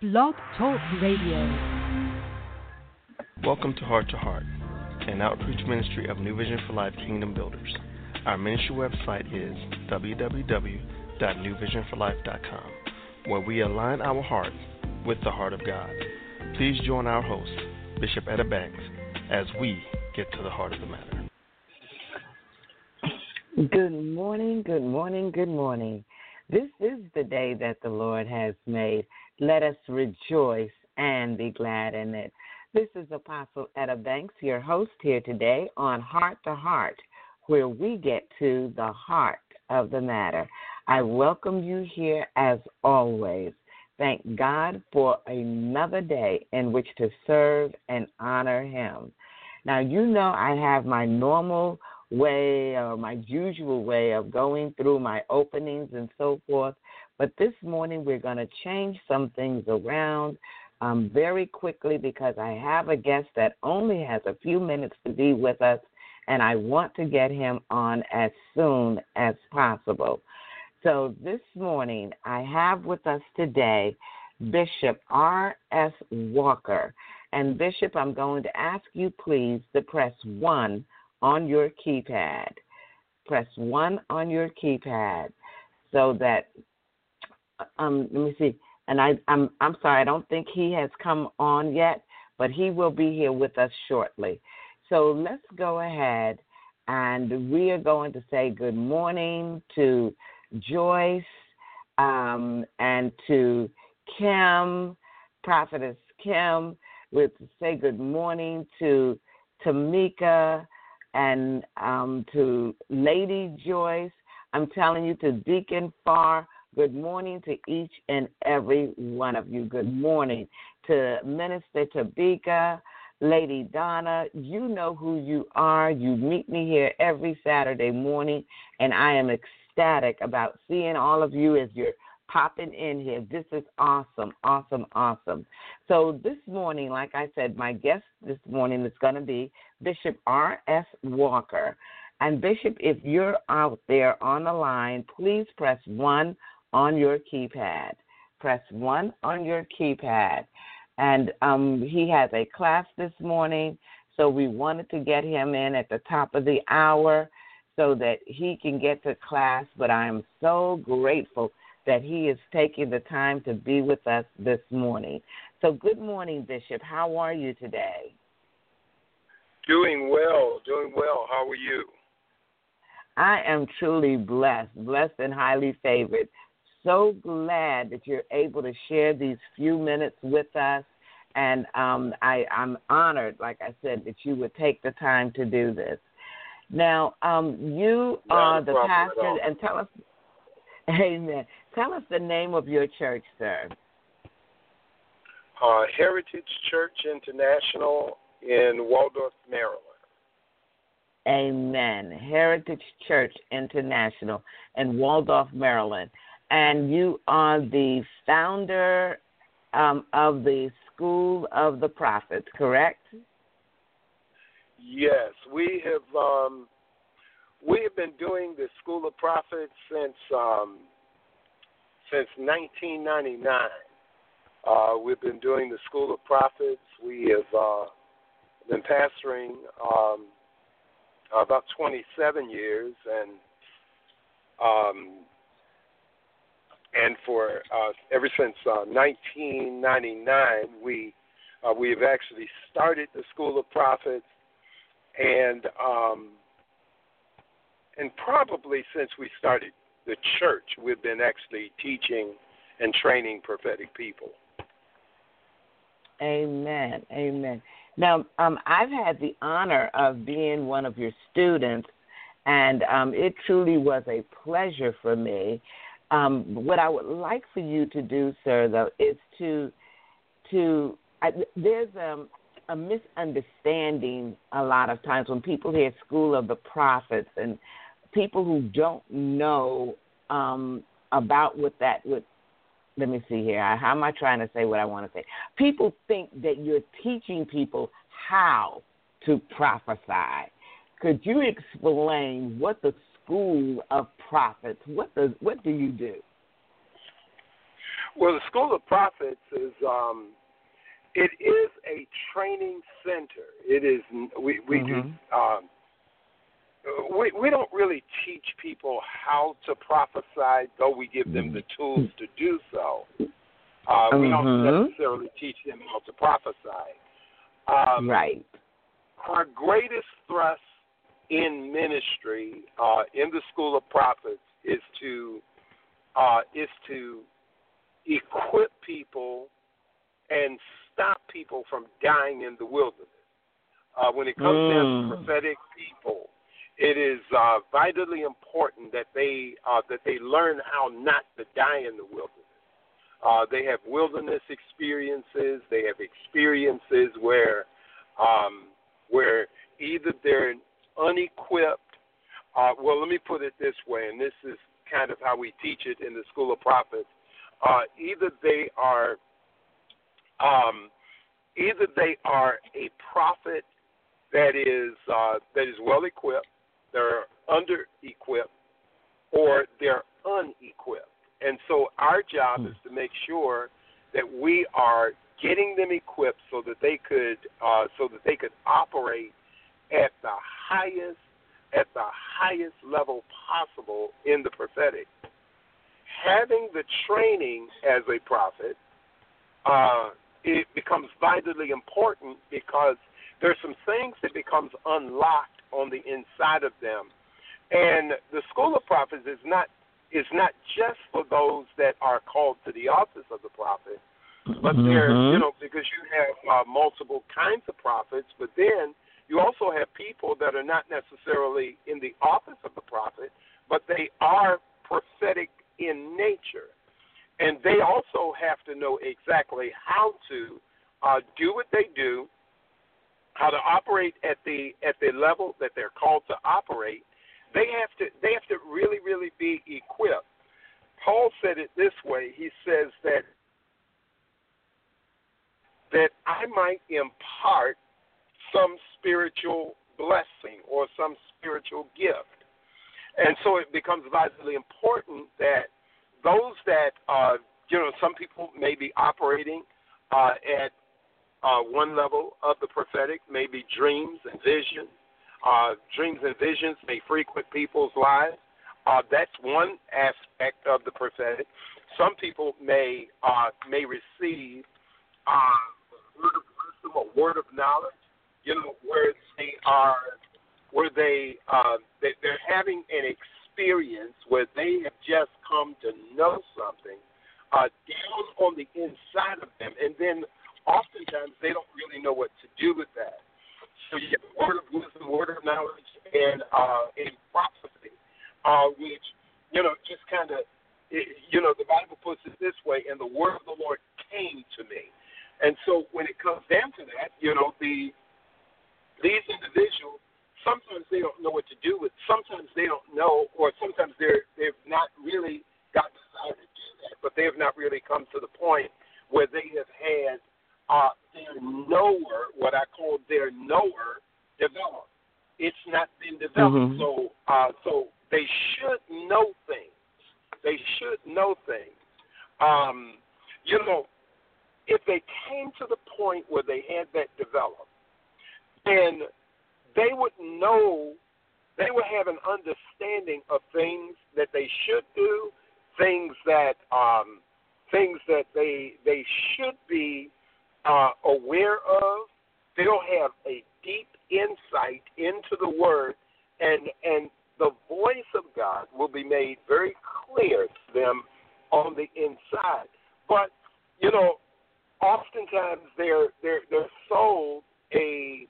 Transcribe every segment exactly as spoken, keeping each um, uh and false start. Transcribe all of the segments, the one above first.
Blog Talk Radio. Welcome to Heart to Heart, an outreach ministry of New Vision for Life Kingdom Builders. Our ministry website is w w w dot new vision for life dot com, where we align our heart with the heart of God. Please join our host, Bishop Etta Banks, as we get to the heart of the matter. Good morning, good morning, good morning. This is the day that the Lord has made. Let us rejoice and be glad in it. This is Apostle Etta Banks, your host here today on Heart to Heart, where we get to the heart of the matter. I welcome you here as always. Thank God for another day in which to serve and honor Him. Now, you know I have my normal way or my usual way of going through my openings and so forth, but this morning we're going to change some things around um, very quickly because I have a guest that only has a few minutes to be with us, and I want to get him on as soon as possible. So this morning I have with us today Bishop R S. Walker. And Bishop, I'm going to ask you please to press one on your keypad. Press one on your keypad so that, um, let me see, and I, I'm, I'm sorry, I don't think he has come on yet, but he will be here with us shortly. So let's go ahead, and we are going to say good morning to Joyce um, and to Kim, Prophetess Kim. We'll say good morning to Tamika and um, to Lady Joyce. I'm telling you, to Deacon Farr, good morning to each and every one of you. Good morning to Minister Tabika, Lady Donna. You know who you are. You meet me here every Saturday morning, and I am ecstatic about seeing all of you as you're popping in here. This is awesome, awesome, awesome. So this morning, like I said, my guest this morning is going to be Bishop R S. Walker. And Bishop, if you're out there on the line, please press one on your keypad. Press one on your keypad. And um, he has a class this morning, so we wanted to get him in at the top of the hour so that he can get to class. But I am so grateful that he is taking the time to be with us this morning. So good morning, Bishop. How are you today? Doing well, doing well. How are you? I am truly blessed, blessed and highly favored. So glad that you're able to share these few minutes with us. And um, I, I'm honored, like I said, that you would take the time to do this. Now, um, you Not are a the problem at pastor, all. and tell us, amen. Tell us the name of your church, sir. Uh, Heritage Church International in Waldorf, Maryland. Amen. Heritage Church International in Waldorf, Maryland. And you are the founder um, of the School of the Prophets, correct? Yes, we have um, we have been doing the School of Prophets since um, since nineteen ninety-nine. Uh, we've been doing the School of Prophets. We have uh, been pastoring um, about twenty-seven years, and um, and for uh, ever since uh, nineteen ninety-nine, we uh, we have actually started the School of Prophets, and um, and probably since we started the church, we've been actually teaching and training prophetic people. Amen. Amen. Now, um, I've had the honor of being one of your students, and um, it truly was a pleasure for me. Um, what I would like for you to do, sir, though, is to to I, there's um, a misunderstanding a lot of times when people hear School of the Prophets, and people who don't know um, about what that would. Let me see here. How am I trying to say what I want to say? People think that you're teaching people how to prophesy. Could you explain what the School of Prophets, what does what do you do? Well, the School of Prophets is um, it is a training center. It is we we mm-hmm. do um, we we don't really teach people how to prophesy, though we give them the tools to do so. Uh, mm-hmm. We don't necessarily teach them how to prophesy. Um, right. Our greatest thrust in ministry uh, in the School of Prophets is to uh, is to equip people and stop people from dying in the wilderness. Uh, when it comes mm. down to prophetic people, it is uh, vitally important that they uh, that they learn how not to die in the wilderness. Uh, they have wilderness experiences. They have experiences where um, where either they're unequipped. Uh, well, let me put it this way, and this is kind of how we teach it in the School of Prophets. Uh, either they are, um, either they are a prophet that is uh, that is well equipped, they're under equipped, or they're unequipped. And so our job mm. is to make sure that we are getting them equipped so that they could uh, so that they could operate at the highest at the highest level possible in the prophetic. Having the training as a prophet, uh, it becomes vitally important because there's some things that becomes unlocked on the inside of them. And the School of Prophets is not is not just for those that are called to the office of the prophet, but mm-hmm. there, you know, because you have uh, multiple kinds of prophets, but then you also have people that are not necessarily in the office of the prophet, but they are prophetic in nature. And they also have to know exactly how to uh, do what they do, how to operate at the at the level that they're called to operate. They have to they have to really, really be equipped. Paul said it this way. He says that that I might impart some spiritual blessing or some spiritual gift. And so it becomes vitally important that those that, uh, you know, some people may be operating uh, at uh, one level of the prophetic, maybe dreams and visions. Uh, dreams and visions may frequent people's lives. Uh, that's one aspect of the prophetic. Some people may uh, may receive uh, a word of wisdom, a word of knowledge, you know, where they are, where they uh, they, they're having an experience where they have just come to know something uh, down on the inside of them, and then oftentimes they don't really know what to do with that. So you have a word of wisdom, word of knowledge, and uh, and prophecy, uh, which, you know, just kind of, you know, the Bible puts it this way, and the word of the Lord came to me. And so when it comes down to that, you know, the these individuals, sometimes they don't know what to do with. Sometimes they don't know, or sometimes they're they've not really got the desire to do that, but they have not really come to the point where they have had uh, their knower, what I call their knower, developed. It's not been developed, mm-hmm. so uh, so they should know things. They should know things. Um, you know, if they came to the point where they had that developed, then they would know, they would have an understanding of things that they should do, things that um, things that they they should be uh, aware of. They'll have a deep insight into the Word, and and the voice of God will be made very clear to them on the inside. But you know, oftentimes they're they're they're sold a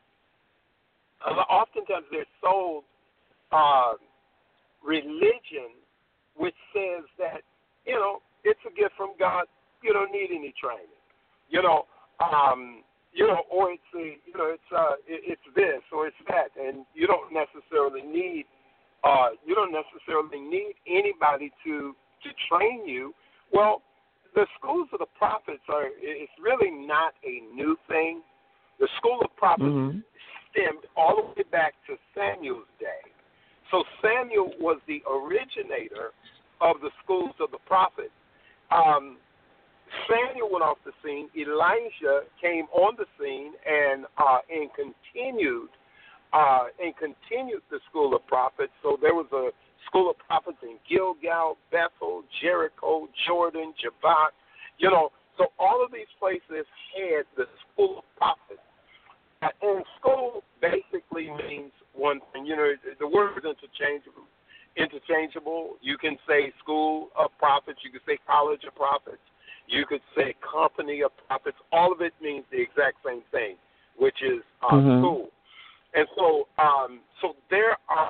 oftentimes they're sold uh, religion, which says that, you know, it's a gift from God. You don't need any training. You know, um, you know, or it's a, you know, it's uh, it's this or it's that, and you don't necessarily need uh, you don't necessarily need anybody to to train you. Well, the schools of the prophets are it's really not a new thing. The school of prophets mm-hmm. stemmed all the way back to Samuel's day. So Samuel was the originator of the schools of the prophets. Um, Samuel went off the scene. Elijah came on the scene and uh, and continued uh, and continued the school of prophets. So there was a school of prophets in Gilgal, Bethel, Jericho, Jordan, Jabbok. You know, so all of these places had the school of prophets. And school basically means one thing. You know, the word is interchangeable. Interchangeable. You can say school of prophets. You can say college of prophets. You could say company of prophets. All of it means the exact same thing, which is uh, mm-hmm. school. And so, um, so there are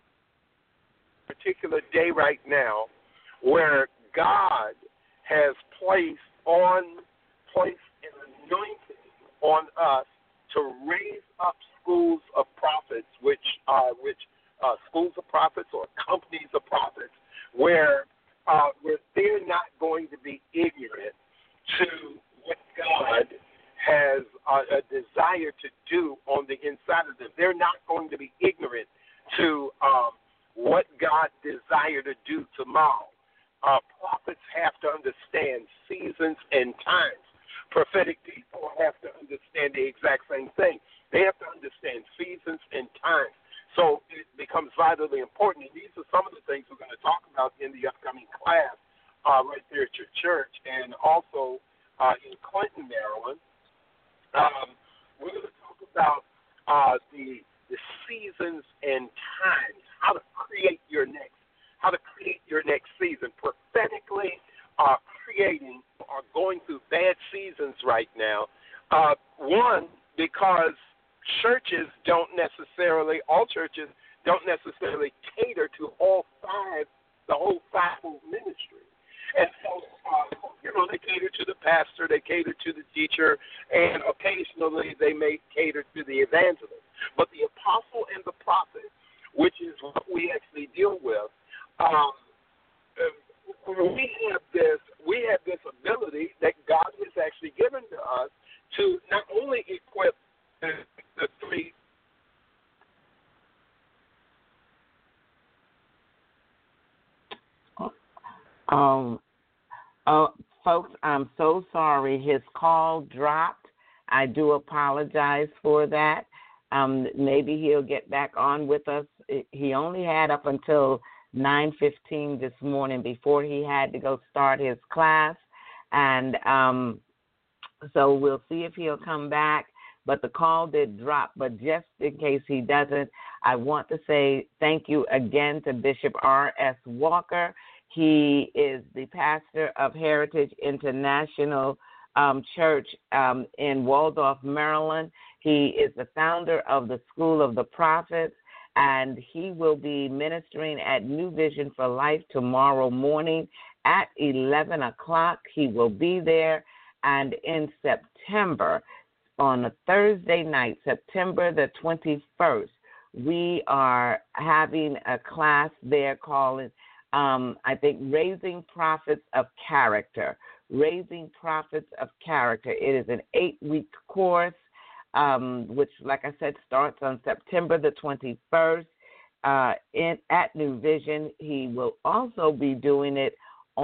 a particular day right now where God has placed on placed an anointing on us to raise up schools of prophets, which are which uh, schools of prophets or companies of prophets, where uh, where they're not going to be ignorant to what God has uh, a desire to do on the inside of them. They're not going to be ignorant to um, what God desired to do tomorrow. Uh, prophets have to understand seasons and times. Prophetic people have to understand the exact same thing. They have to understand seasons and times. So it becomes vitally important. And these are some of the things we're going to talk about in the upcoming class uh, right there at your church, and also uh, in Clinton, Maryland. Um, we're going to talk about uh, the the seasons and times, how to create your next, how to create your next season prophetically. Uh, creating are going through bad seasons right now. Uh, one, because churches don't necessarily, all churches don't necessarily cater to all five, the whole fivefold ministry. And so, uh, you know, they cater to the pastor, they cater to the teacher, and occasionally they may cater to the evangelist. But the apostle and the prophet, which is what we actually deal with, um, we have this we have this ability that God has actually given to us to not only equip the, the three um uh, folks, I'm so sorry his call dropped. I do apologize for that. Um, maybe he'll get back on with us. He only had up until nine fifteen this morning before he had to go start his class, and um, so we'll see if he'll come back, but the call did drop. But just in case he doesn't, I want to say thank you again to Bishop R S Walker. He is the pastor of Heritage International um, Church um, in Waldorf, Maryland. He is the founder of the School of the Prophets, and he will be ministering at New Vision for Life tomorrow morning at eleven o'clock. He will be there. And in September, on a Thursday night, September the twenty-first, we are having a class there called, um, I think, Raising Prophets of Character. Raising Prophets of Character. It is an eight-week course. Um, which, like I said, starts on September the twenty-first uh, in, at New Vision. He will also be doing it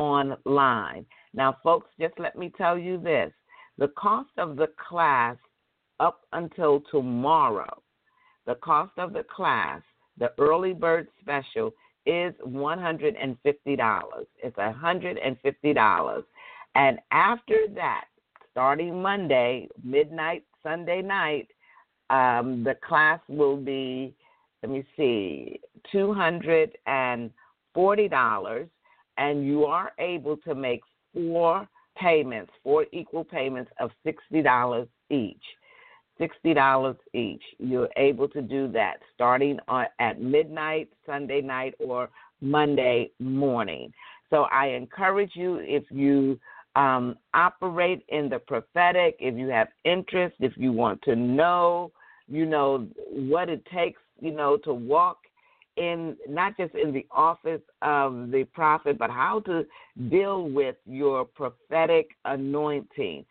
online. Now, folks, just let me tell you this. The cost of the class up until tomorrow, the cost of the class, the early bird special, is one hundred fifty dollars. It's one hundred fifty dollars. And after that, starting Monday, midnight, Sunday night, um, the class will be, let me see, two hundred forty dollars, and you are able to make four payments, four equal payments of sixty dollars each. sixty dollars each. You're able to do that starting on, at midnight, Sunday night, or Monday morning. So I encourage you, if you Um, operate in the prophetic, if you have interest, if you want to know, you know, what it takes, you know, to walk in, not just in the office of the prophet, but how to deal with your prophetic anointing,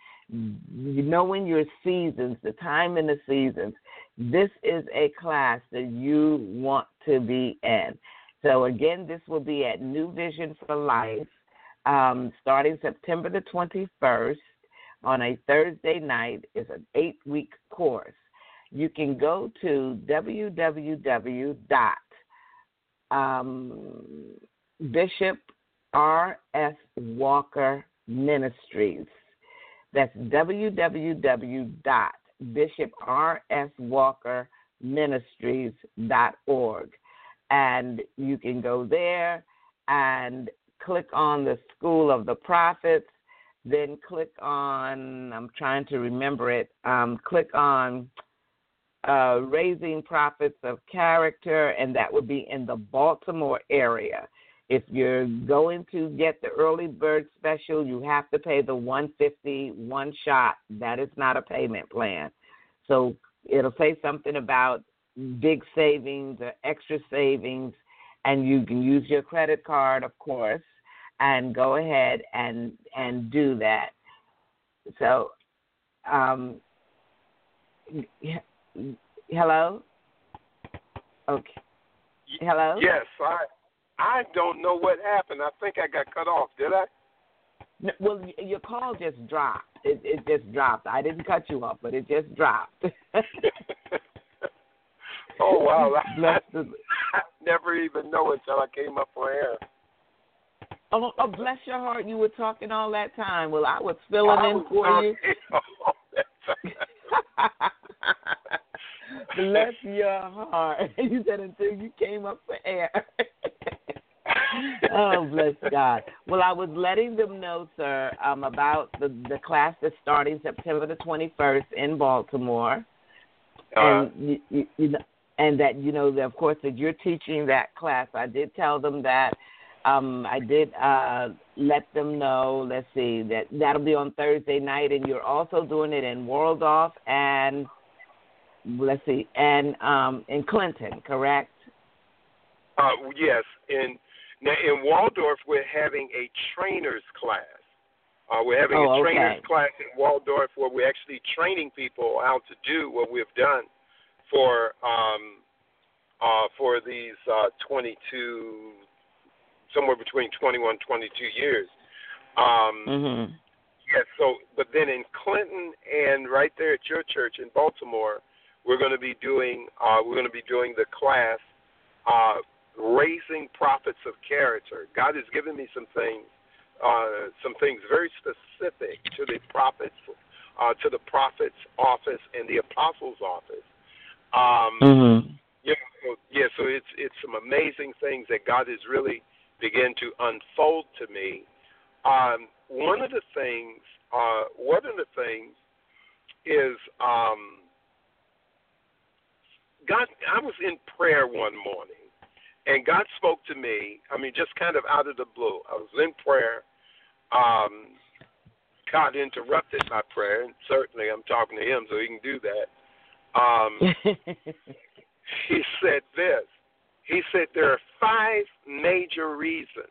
knowing your seasons, the time and the seasons. This is a class that you want to be in. So again, this will be at New Vision for Life. um, starting September the twenty-first on a Thursday night. It's an eight-week course. You can go to w w w dot Bishop R S Walker Ministries. That's w w w dot bishop r s walker ministries dot org. And you can go there and click on the School of the Prophets, then click on, I'm trying to remember it, um, click on uh, Raising Prophets of Character, and that would be in the Baltimore area. If you're going to get the early bird special, you have to pay the one hundred fifty dollars one shot. That is not a payment plan. So it'll say something about big savings or extra savings, and you can use your credit card, of course, and go ahead and and do that. So, um, hello? Okay. Hello? Yes, I I don't know what happened. I think I got cut off. Did I? No, well, your call just dropped. It, it just dropped. I didn't cut you off, but it just dropped. Oh, wow. Bless I, I never even know until I came up on air. Oh, oh, bless your heart. You were talking all that time. Well, I was filling I in was for you. all that time. Bless your heart. You said until you came up for air. Oh, bless God. Well, I was letting them know, sir, um, about the, the class that's starting September the twenty-first in Baltimore. Uh, and you, you, you know, and that, you know, that, of course, that you're teaching that class. I did tell them that. Um, I did uh, let them know, let's see, that that'll be on Thursday night, and you're also doing it in Waldorf and, let's see, and um, in Clinton, correct? Uh, yes. In, now, in Waldorf, we're having a trainer's class. Uh, we're having oh, a trainer's okay. class in Waldorf where we're actually training people how to do what we've done for um, uh, for these uh, twenty-two, somewhere between twenty-one, twenty-two years. Um, mm-hmm. Yes. So, but then in Clinton and right there at your church in Baltimore, we're going to be doing uh, we're going to be doing the class uh, Raising Prophets of Character. God has given me some things. Uh, some things very specific to the prophets, uh, to the prophet's office and the apostles' office. Um, mm-hmm. Yeah, so, yeah. So it's it's some amazing things that God has really begun to unfold to me. Um, one of the things, uh, one of the things is um, God. I was in prayer one morning. And God spoke to me, I mean, just kind of out of the blue. I was in prayer. Um, God interrupted my prayer, and certainly I'm talking to him, so he can do that. Um, he said this. He said there are five major reasons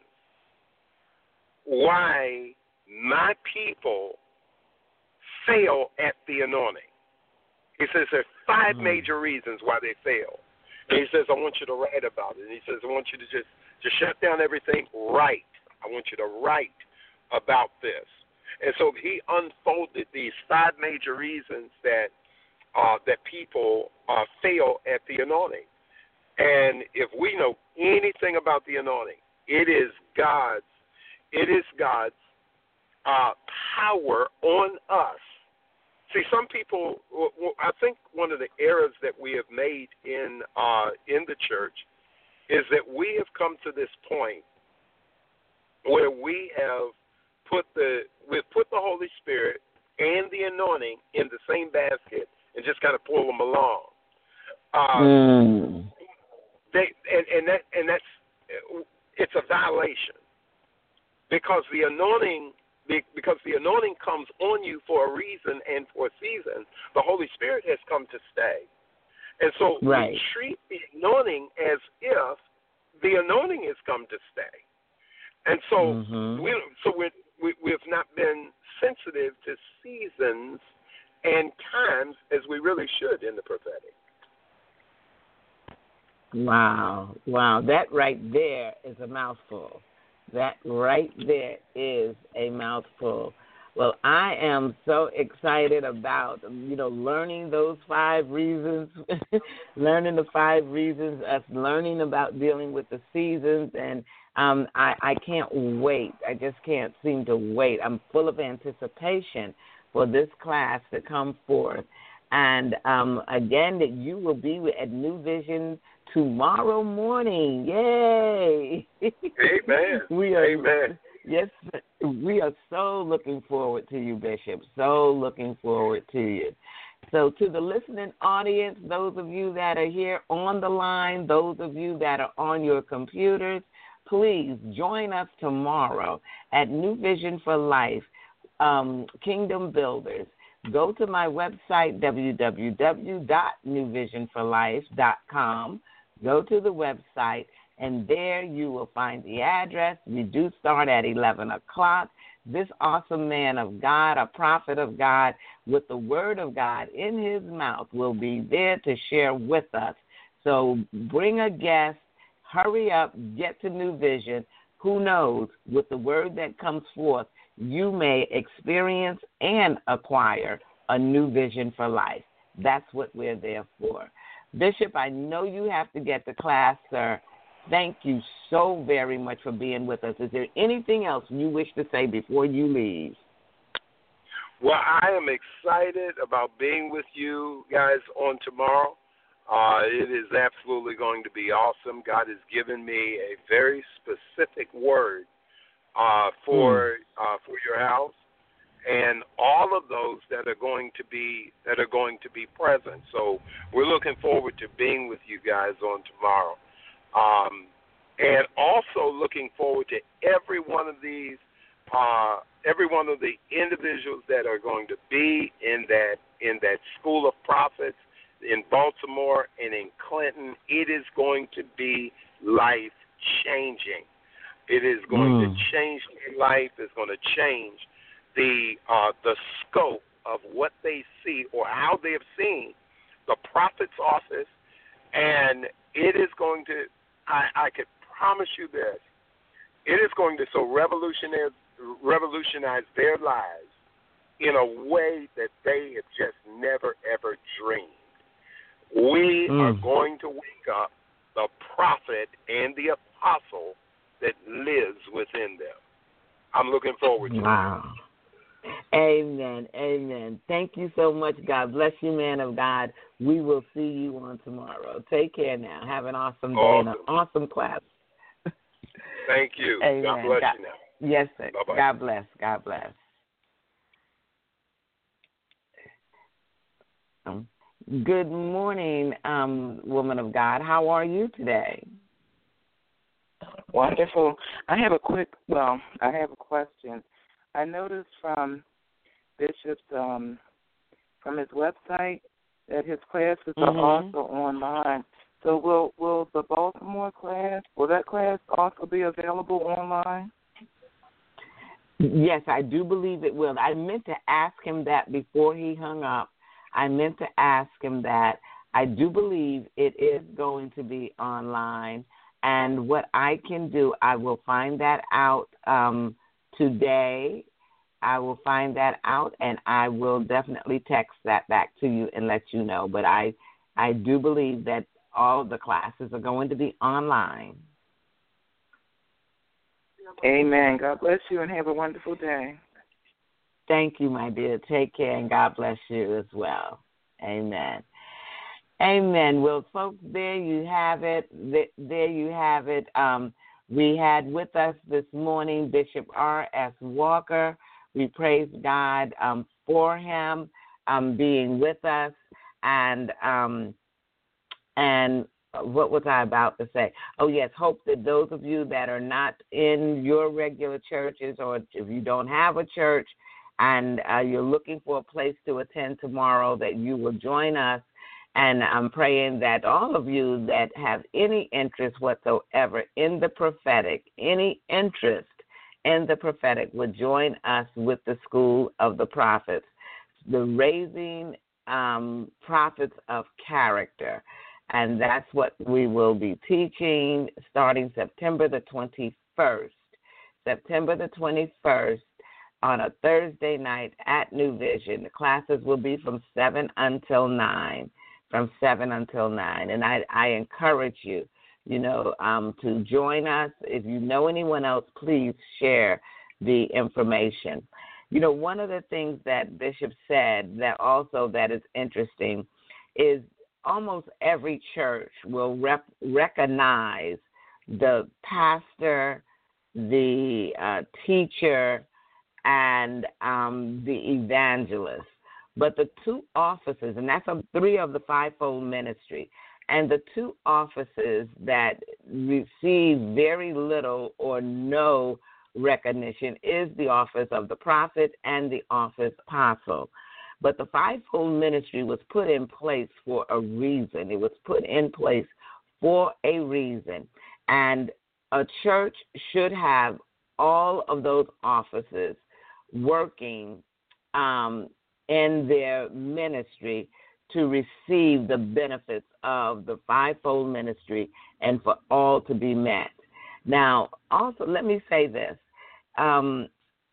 why my people fail at the anointing. He says there are five mm. major reasons why they fail. And he says, I want you to write about it. And he says, I want you to just, just shut down everything, write. I want you to write about this. And so he unfolded these five major reasons that uh, that people uh, fail at the anointing. And if we know anything about the anointing, it is God's, it is God's uh, power on us. See, some people, I think one of the errors that we have made in uh, in the church is that we have come to this point where we have put the we've put the Holy Spirit and the anointing in the same basket and just kind of pull them along. Um, mm. They and, and that and that's it's a violation because the anointing. Because the anointing comes on you for a reason and for a season, the Holy Spirit has come to stay. And so right. we treat the anointing as if the anointing has come to stay. And so mm-hmm. we so we we we have not been sensitive to seasons and times as we really should in the prophetic. Wow, wow, that right there is a mouthful. That right there is a mouthful. Well, I am so excited about, you know, learning those five reasons, learning the five reasons, us learning about dealing with the seasons, and um, I, I can't wait. I just can't seem to wait. I'm full of anticipation for this class to come forth. And, um, again, that you will be at New Vision tomorrow morning. Yay! Amen. we are, Amen. Yes, we are so looking forward to you, Bishop, so looking forward to you. So to the listening audience, those of you that are here on the line, those of you that are on your computers, please join us tomorrow at New Vision for Life, um, Kingdom Builders. Go to my website, w w w dot new vision for life dot com. Go to the website, and there you will find the address. We do start at eleven o'clock. This awesome man of God, a prophet of God, with the word of God in his mouth, will be there to share with us. So bring a guest, hurry up, get to New Vision. Who knows, with the word that comes forth, you may experience and acquire a new vision for life. That's what we're there for. Bishop, I know you have to get to class, sir. Thank you so very much for being with us. Is there anything else you wish to say before you leave? Well, I am excited about being with you guys on tomorrow. Uh, it is absolutely going to be awesome. God has given me a very specific word uh, for mm. uh, for your house, and all of those that are going to be that are going to be present. So we're looking forward to being with you guys on tomorrow. Um, and also looking forward to every one of these, uh, every one of the individuals that are going to be in that in that School of Prophets in Baltimore and in Clinton. It is going to be life changing. It is going mm. to change their life. It's going to change the uh, the scope of what they see or how they have seen the prophet's office, and it is going to. I, I could promise you this. It is going to so revolutionize, revolutionize their lives in a way that they have just never, ever dreamed. We mm. are going to wake up the prophet and the apostle that lives within them. I'm looking forward to wow. it. Amen. Amen. Thank you so much. God bless you, man of God. We will see you on tomorrow. Take care now. Have an awesome day awesome. and an awesome class. Thank you. Amen. God bless God, you now. Yes, sir. Bye-bye. God bless. God bless. Um, good morning, um, woman of God. How are you today? Wonderful. I have a quick, well, I have a question. I noticed from Bishop's, um, from his website that his classes mm-hmm. are also online. So will will the Baltimore class, will that class also be available online? Yes, I do believe it will. I meant to ask him that before he hung up. I meant to ask him that. I do believe it is going to be online. And what I can do, I will find that out um, today. I will find that out, and I will definitely text that back to you and let you know. But I, I do believe that all of the classes are going to be online. Amen. God bless you and have a wonderful day. Thank you, my dear. Take care, and God bless you as well. Amen. Amen. Well, folks, there you have it. There you have it. Um, we had with us this morning Bishop R S Walker. We praise God um, for him um, being with us. And um, and what was I about to say? Oh, yes, hope that those of you that are not in your regular churches, or if you don't have a church and uh, you're looking for a place to attend tomorrow, that you will join us. And I'm praying that all of you that have any interest whatsoever in the prophetic, any interest in the prophetic, would join us with the School of the Prophets, the Raising um, Prophets of Character. And that's what we will be teaching starting September the twenty-first. September the twenty-first, on a Thursday night at New Vision. The classes will be from seven until nine, from seven until nine. And I, I encourage you, you know, um, to join us. If you know anyone else, please share the information. You know, one of the things that Bishop said that also that is interesting is almost every church will rep- recognize the pastor, the uh, teacher, and um, the evangelist. But the two offices, and that's a, three of the fivefold ministry, and the two offices that receive very little or no recognition is the office of the prophet and the office apostle. But the fivefold ministry was put in place for a reason. It was put in place for a reason. And a church should have all of those offices working um, in their ministry to receive the benefits of the fivefold ministry and for all to be met. Now, also, let me say this. Um,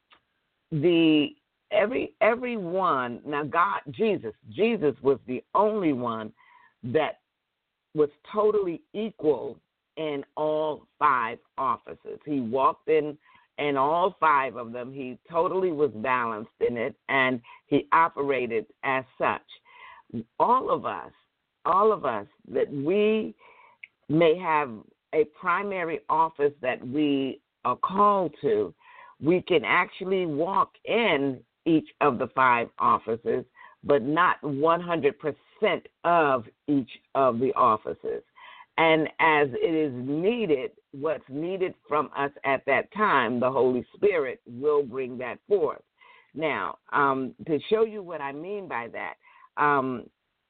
the every everyone, now God, Jesus, Jesus was the only one that was totally equal in all five offices. He walked in in all five of them. He totally was balanced in it, and he operated as such. All of us, all of us, that we may have a primary office that we are called to, we can actually walk in each of the five offices, but not one hundred percent of each of the offices. And as it is needed, what's needed from us at that time, the Holy Spirit will bring that forth. Now, um, to show you what I mean by that, um,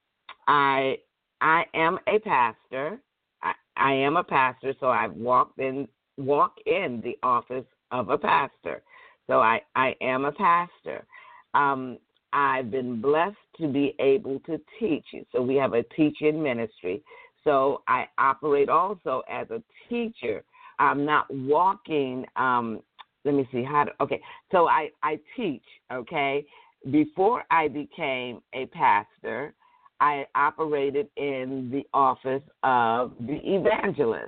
I I am a pastor. I, I am a pastor, so I've walked in walk in the office of a pastor. So I, I am a pastor. Um, I've been blessed to be able to teach. So we have a teaching ministry. So I operate also as a teacher. I'm not walking, um, let me see how to, okay. So I, I teach, okay. Before I became a pastor, I operated in the office of the evangelist.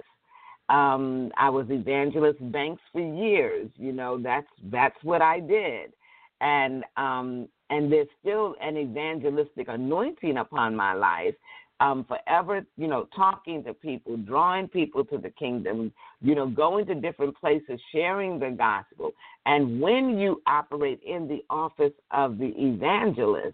Um, I was Evangelist Banks for years. You know, that's that's what I did. And um, and there's still an evangelistic anointing upon my life. Um, forever, you know, talking to people, drawing people to the kingdom, you know, going to different places, sharing the gospel. And when you operate in the office of the evangelist,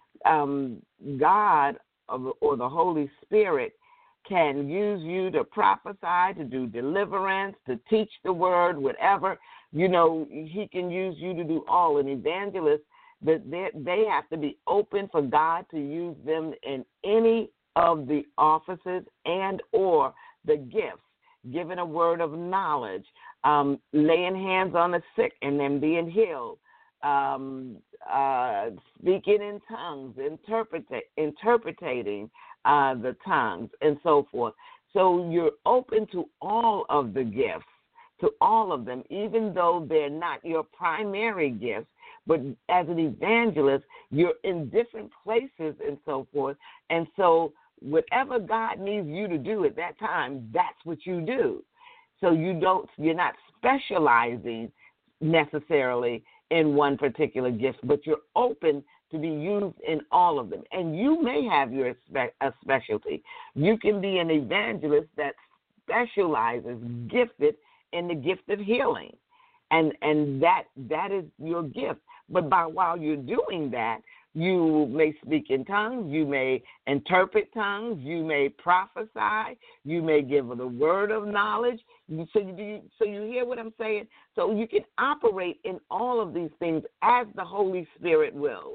um, God or the Holy Spirit can use you to prophesy, to do deliverance, to teach the word, whatever. You know, he can use you to do all. An evangelist, but they, they have to be open for God to use them in any of the offices and or the gifts, giving a word of knowledge, um, laying hands on the sick and them being healed, um, uh, speaking in tongues, interpret, interpreting uh, the tongues, and so forth. So you're open to all of the gifts, to all of them, even though they're not your primary gifts. But as an evangelist, you're in different places and so forth. And so whatever God needs you to do at that time, that's what you do. So you don't, you're not specializing necessarily in one particular gift, but you're open to be used in all of them. And you may have your spe- a specialty. You can be an evangelist that specializes, gifted in the gift of healing. And and that that is your gift. But by while you're doing that, you may speak in tongues, you may interpret tongues, you may prophesy, you may give the word of knowledge. So you, so you hear what I'm saying? So you can operate in all of these things as the Holy Spirit wills.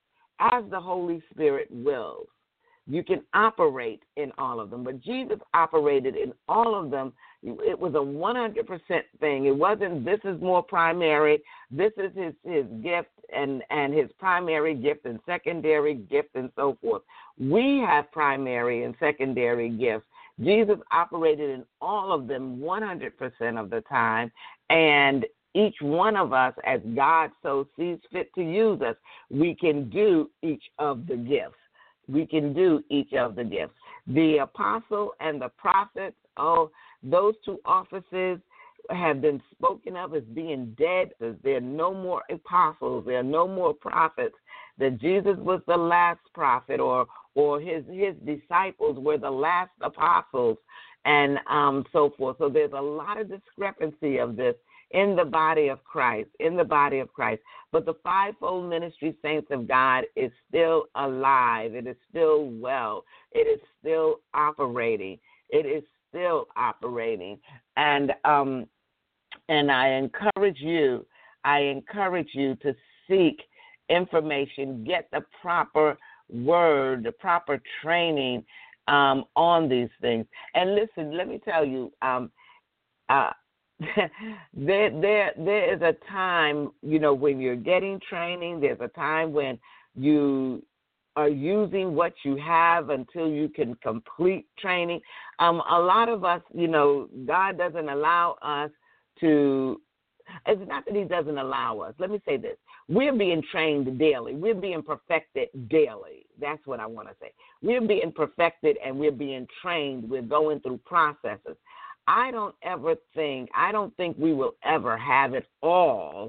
As the Holy Spirit wills. You can operate in all of them. But Jesus operated in all of them. It was a one hundred percent thing. It wasn't this is more primary, this is his, his gift and, and his primary gift and secondary gift and so forth. We have primary and secondary gifts. Jesus operated in all of them one hundred percent of the time, and each one of us, as God so sees fit to use us, we can do each of the gifts. We can do each of the gifts. The apostle and the prophet, oh, those two offices have been spoken of as being dead. There are no more apostles. There are no more prophets. That Jesus was the last prophet, or or his his disciples were the last apostles, and um, so forth. So there's a lot of discrepancy of this in the body of Christ, in the body of Christ. But the fivefold ministry, saints of God, is still alive. It is still well. It is still operating. It is still operating. And um, and I encourage you, I encourage you to seek information, get the proper word, the proper training um, on these things. And listen, let me tell you, um, uh, there, there, there is a time, you know, when you're getting training. There's a time when you are using what you have until you can complete training. Um, a lot of us, you know, God doesn't allow us to. It's not that he doesn't allow us. Let me say this. We're being trained daily. We're being perfected daily. That's what I want to say. We're being perfected and we're being trained. We're going through processes. I don't ever think, I don't think we will ever have it all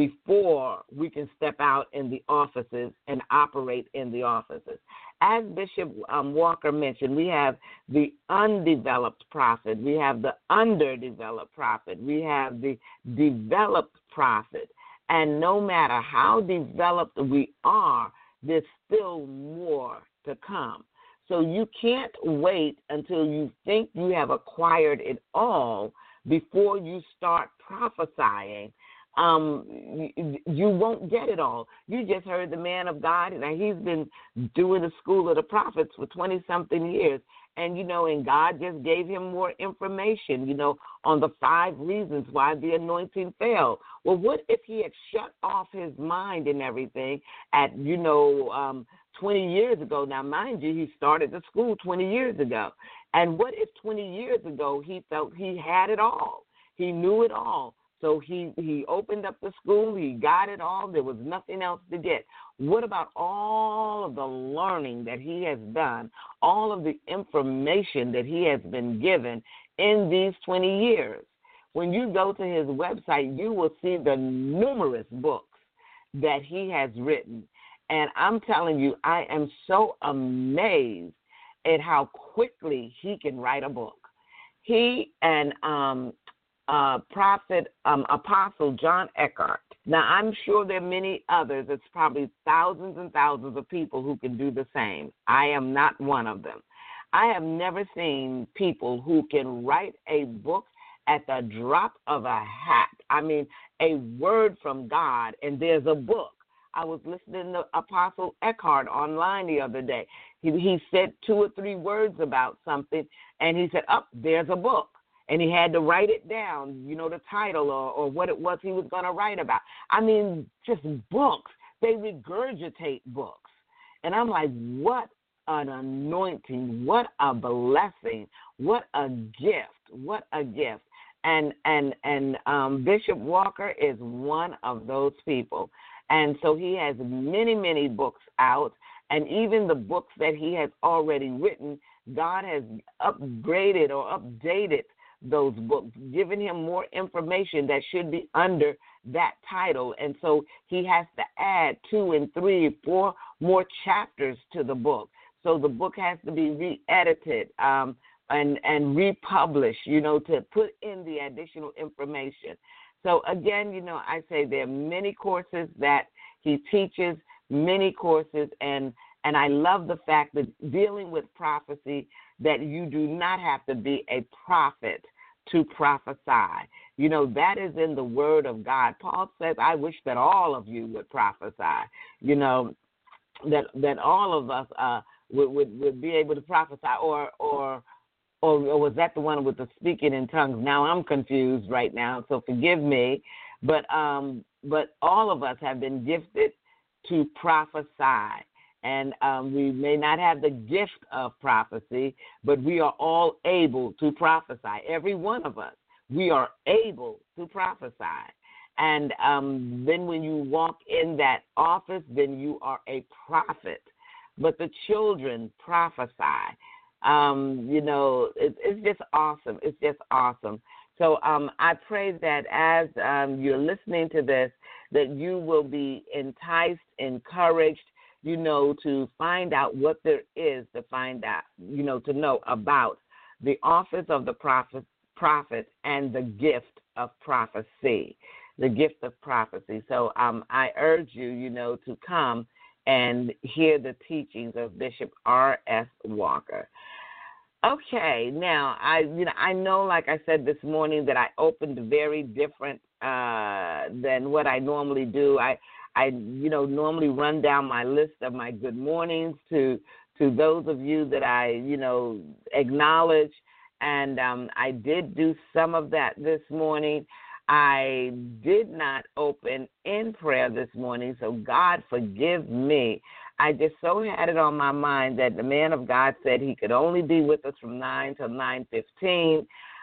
before we can step out in the offices and operate in the offices. As Bishop um, Walker mentioned, we have the undeveloped prophet. We have the underdeveloped prophet. We have the developed prophet. And no matter how developed we are, there's still more to come. So you can't wait until you think you have acquired it all before you start prophesying. Um, you, you won't get it all. You just heard the man of God, and he's been doing the School of the Prophets for twenty-something years. And, you know, and God just gave him more information, you know, on the five reasons why the anointing fell. Well, what if he had shut off his mind and everything at, you know, um, twenty years ago? Now, mind you, he started the school twenty years ago. And what if twenty years ago he felt he had it all? He knew it all. So he, he opened up the school, he got it all, there was nothing else to get. What about all of the learning that he has done, all of the information that he has been given in these twenty years? When you go to his website, you will see the numerous books that he has written. And I'm telling you, I am so amazed at how quickly he can write a book. He and um, Uh, prophet, um, Apostle John Eckhart. Now, I'm sure there are many others. It's probably thousands and thousands of people who can do the same. I am not one of them. I have never seen people who can write a book at the drop of a hat. I mean, a word from God, and there's a book. I was listening to Apostle Eckhart online the other day. He, he said two or three words about something, and he said, oh, there's a book. And he had to write it down, you know, the title or, or what it was he was going to write about. I mean, just books. They regurgitate books. And I'm like, what an anointing, what a blessing, what a gift, what a gift. And and and um, Bishop Walker is one of those people. And so he has many, many books out. And even the books that he has already written, God has upgraded or updated those books, giving him more information that should be under that title. And so he has to add two and three, four more chapters to the book. So the book has to be re-edited um, and, and republished, you know, to put in the additional information. So again, you know, I say there are many courses that he teaches, many courses, and and I love the fact that dealing with prophecy, that you do not have to be a prophet to prophesy. You know, that is in the Word of God. Paul says, I wish that all of you would prophesy, you know, that that all of us uh, would, would, would be able to prophesy, or, or, or, or was that the one with the speaking in tongues? Now I'm confused right now, so forgive me. But, um, but all of us have been gifted to prophesy. And um, we may not have the gift of prophecy, but we are all able to prophesy. Every one of us, we are able to prophesy. And um, then when you walk in that office, then you are a prophet. But the children prophesy. Um, you know, it, it's just awesome. It's just awesome. So um, I pray that as um, you're listening to this, that you will be enticed, encouraged, you know, to find out what there is to find out, you know, to know about the office of the prophet, prophet and the gift of prophecy, the gift of prophecy. So um, I urge you, you know, to come and hear the teachings of Bishop R S Walker. Okay, now I, you know, I know, like I said this morning, that I opened very different uh, than what I normally do. I, I, you know, normally run down my list of my good mornings to to those of you that I, you know, acknowledge, and um, I did do some of that this morning. I did not open in prayer this morning, so God forgive me. I just so had it on my mind that the man of God said he could only be with us from nine to nine fifteen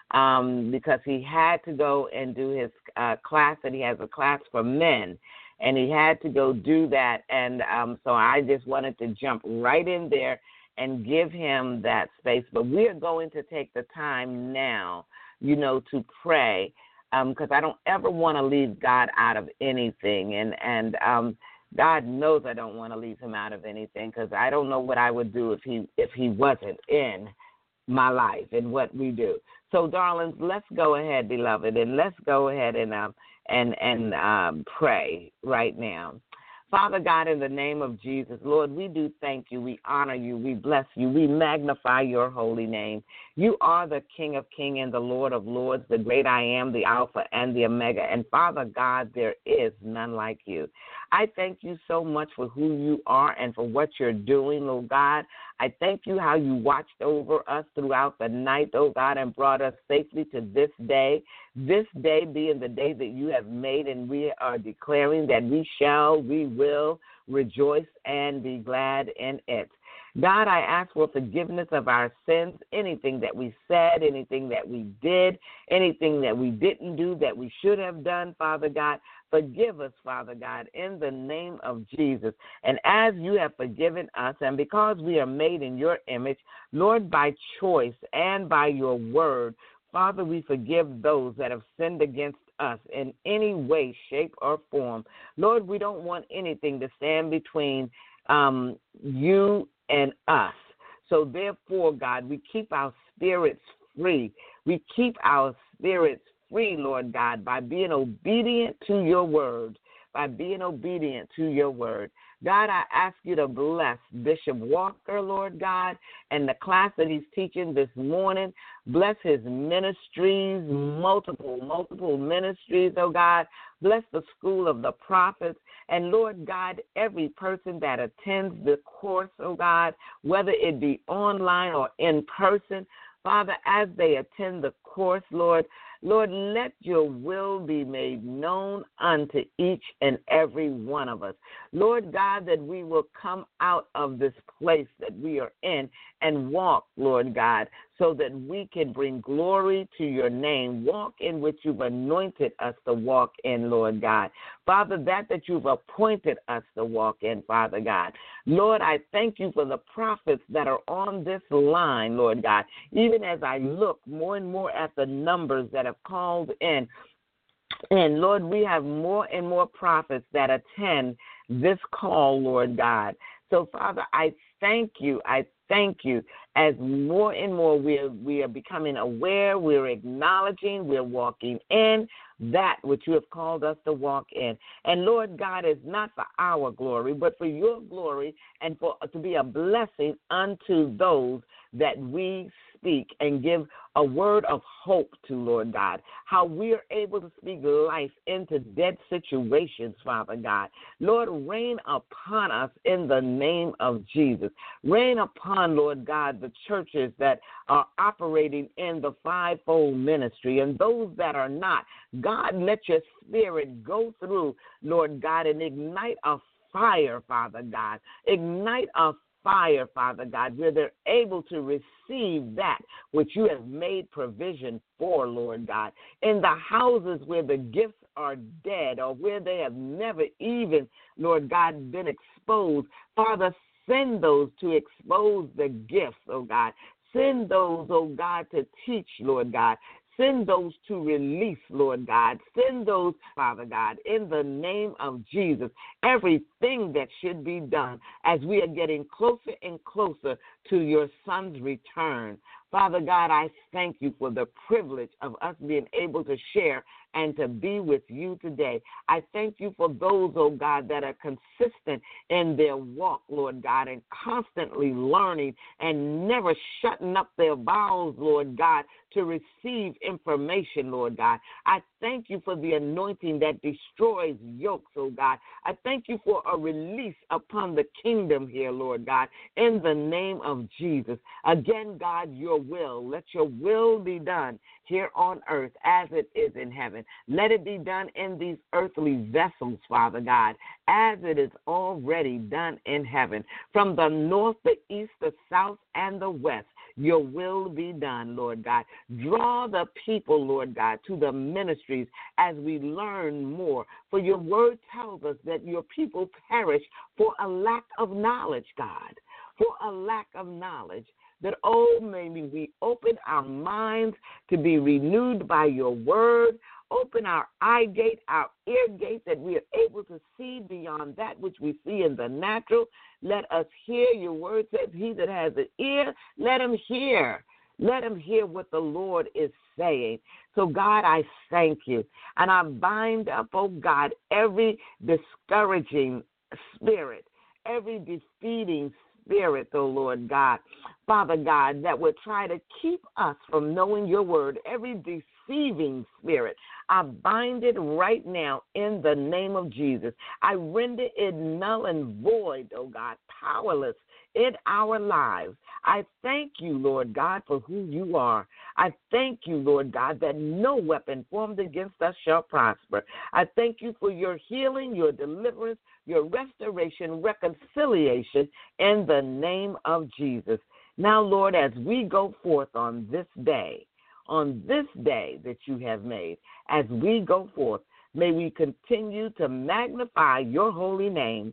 um, because he had to go and do his uh, class, and he has a class for men, and he had to go do that. And um, so I just wanted to jump right in there and give him that space. But we are going to take the time now, you know, to pray, because um, I don't ever want to leave God out of anything. And, and um, God knows I don't want to leave him out of anything, because I don't know what I would do if he if he wasn't in my life and what we do. So, darlings, let's go ahead, beloved, and let's go ahead and um, and, and um, pray right now. Father God, in the name of Jesus, Lord, we do thank you. We honor you. We bless you. We magnify your holy name. You are the King of kings and the Lord of lords, the great I am, the Alpha and the Omega. And Father God, there is none like you. I thank you so much for who you are and for what you're doing, Lord God. I thank you how you watched over us throughout the night, oh God, and brought us safely to this day. This day being the day that you have made, and we are declaring that we shall, we will rejoice and be glad in it. God, I ask for forgiveness of our sins, anything that we said, anything that we did, anything that we didn't do that we should have done, Father God. Forgive us, Father God, in the name of Jesus. And as you have forgiven us, and because we are made in your image, Lord, by choice and by your word, Father, we forgive those that have sinned against us in any way, shape, or form. Lord, we don't want anything to stand between um, you and us. So therefore, God, we keep our spirits free. We keep our spirits free, Lord God, by being obedient to your word, by being obedient to your word. God, I ask you to bless Bishop Walker, Lord God, and the class that he's teaching this morning. Bless his ministries, multiple, multiple ministries, oh God. Bless the school of the prophets. And Lord God, every person that attends the course, oh God, whether it be online or in person, Father, as they attend the course, Lord, Lord, let your will be made known unto each and every one of us. Lord God, that we will come out of this place that we are in and walk, Lord God, so that we can bring glory to your name. Walk in which you've anointed us to walk in, Lord God. Father, that that you've appointed us to walk in, Father God. Lord, I thank you for the prophets that are on this line, Lord God, even as I look more and more at the numbers that have called in. And Lord, we have more and more prophets that attend this call, Lord God. So, Father, I thank you. I thank you as more and more we are, we are becoming aware, we're acknowledging, we're walking in that which you have called us to walk in. And, Lord God, is not for our glory, but for your glory and for to be a blessing unto those that we speak and give a word of hope to, Lord God, how we are able to speak life into dead situations, Father God. Lord, reign upon us in the name of Jesus. Reign upon, Lord God, the churches that are operating in the fivefold ministry and those that are not. God, let your spirit go through, Lord God, and ignite a fire, Father God. Ignite a fire, Father God, where they're able to receive that which you have made provision for, Lord God. In the houses where the gifts are dead or where they have never even, Lord God, been exposed. Father, send those to expose the gifts, oh God. Send those, oh God, to teach, Lord God. Send those to release, Lord God. Send those, Father God, in the name of Jesus, everything that should be done as we are getting closer and closer to your Son's return. Father God, I thank you for the privilege of us being able to share and to be with you today. I thank you for those, oh God, that are consistent in their walk, Lord God, and constantly learning and never shutting up their bowels, Lord God, to receive information, Lord God. I thank you for the anointing that destroys yokes, oh God. I thank you for a release upon the kingdom here, Lord God, in the name of Jesus. Again, God, your will. Let your will be done here on earth as it is in heaven. Let it be done in these earthly vessels, Father God, as it is already done in heaven. From the north, the east, the south, and the west, your will be done, Lord God. Draw the people, Lord God, to the ministries as we learn more. For your word tells us that your people perish for a lack of knowledge, God, for a lack of knowledge. That, oh, may we open our minds to be renewed by your word. Open our eye gate, our ear gate, that we are able to see beyond that which we see in the natural. Let us hear. Your word says, he that has an ear, let him hear. Let him hear what the Lord is saying. So, God, I thank you. And I bind up, oh, God, every discouraging spirit, every defeating spirit. Spirit, oh Lord God, Father God, that would try to keep us from knowing your word, every deceiving spirit, I bind it right now in the name of Jesus. I render it null and void, oh God, powerless in our lives. I thank you, Lord God, for who you are. I thank you, Lord God, that no weapon formed against us shall prosper. I thank you for your healing, your deliverance, your restoration, reconciliation in the name of Jesus. Now, Lord, as we go forth on this day, on this day that you have made, as we go forth, may we continue to magnify your holy name,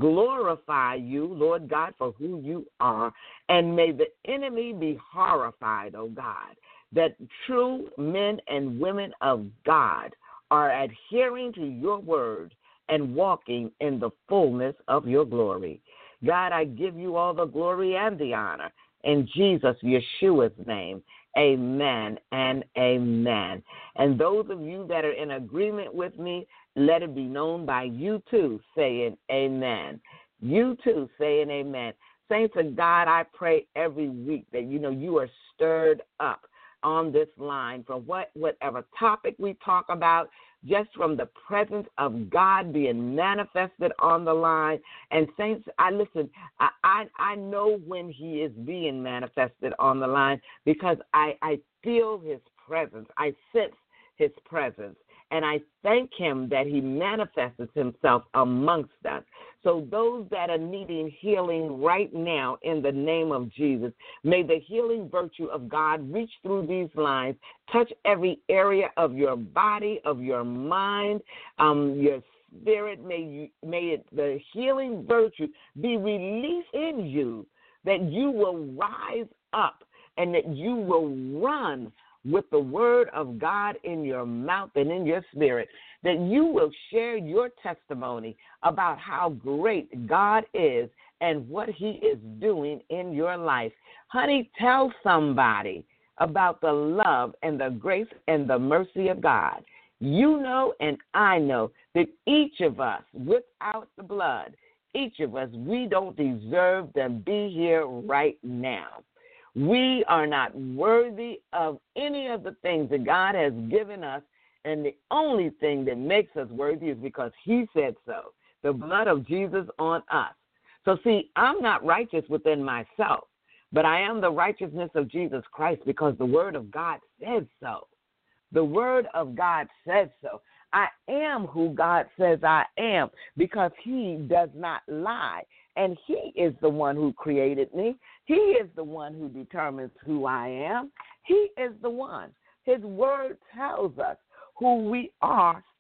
glorify you, Lord God, for who you are, and may the enemy be horrified, oh God, that true men and women of God are adhering to your word and walking in the fullness of your glory. God, I give you all the glory and the honor. In Jesus, Yeshua's name, amen and amen. And those of you that are in agreement with me, let it be known by you too saying amen. You too saying amen. Saints of God, I pray every week that, you know, you are stirred up on this line from what whatever topic we talk about, just from the presence of God being manifested on the line. And saints, I listen, I, I, I know when he is being manifested on the line because I, I feel his presence. I sense his presence. And I thank him that he manifests himself amongst us. So those that are needing healing right now in the name of Jesus, may the healing virtue of God reach through these lines, touch every area of your body, of your mind, um, your spirit. May you, may it, the healing virtue be released in you, that you will rise up and that you will run with the word of God in your mouth and in your spirit, that you will share your testimony about how great God is and what he is doing in your life. Honey, tell somebody about the love and the grace and the mercy of God. You know and I know that each of us, without the blood, each of us, we don't deserve to be here right now. We are not worthy of any of the things that God has given us, and the only thing that makes us worthy is because he said so, the blood of Jesus on us. So, see, I'm not righteous within myself, but I am the righteousness of Jesus Christ because the word of God says so. The word of God says so. I am who God says I am because he does not lie. And he is the one who created me. He is the one who determines who I am. He is the one. His word tells us who we are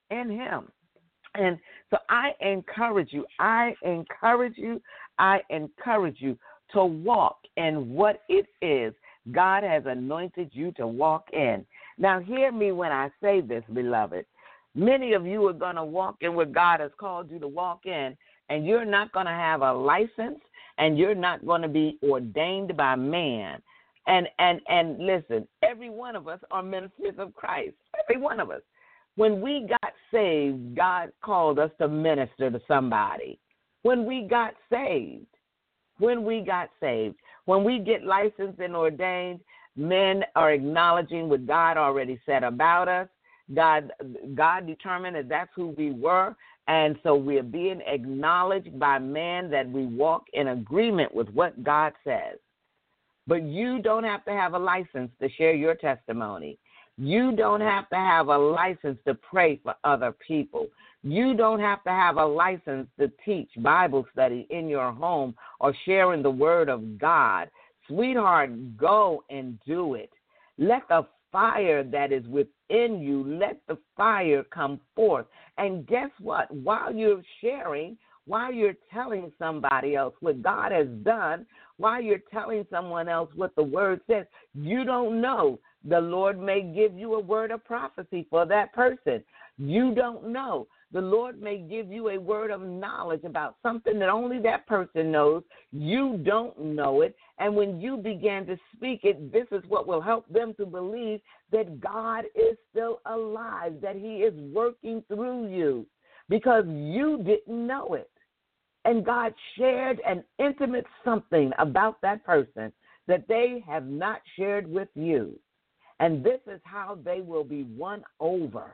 in him. And so I encourage you, I encourage you, I encourage you to walk in what it is God has anointed you to walk in. Now, hear me when I say this, beloved. Many of you are going to walk in what God has called you to walk in, and you're not going to have a license, and you're not going to be ordained by man. And, and, and listen, every one of us are ministers of Christ, every one of us. When we got saved, God called us to minister to somebody. When we got saved, when we got saved, when we get licensed and ordained, men are acknowledging what God already said about us. God, God determined that that's who we were, and so we're being acknowledged by man that we walk in agreement with what God says. But you don't have to have a license to share your testimony. You don't have to have a license to pray for other people. You don't have to have a license to teach Bible study in your home or sharing the word of God. Sweetheart, go and do it. Let the fire that is within you, let the fire come forth. And guess what? While you're sharing, while you're telling somebody else what God has done, while you're telling someone else what the word says, you don't know. The Lord may give you a word of prophecy for that person. You don't know. The Lord may give you a word of knowledge about something that only that person knows. You don't know it. And when you begin to speak it, this is what will help them to believe that God is still alive, that he is working through you because you didn't know it. And God shared an intimate something about that person that they have not shared with you. And this is how they will be won over.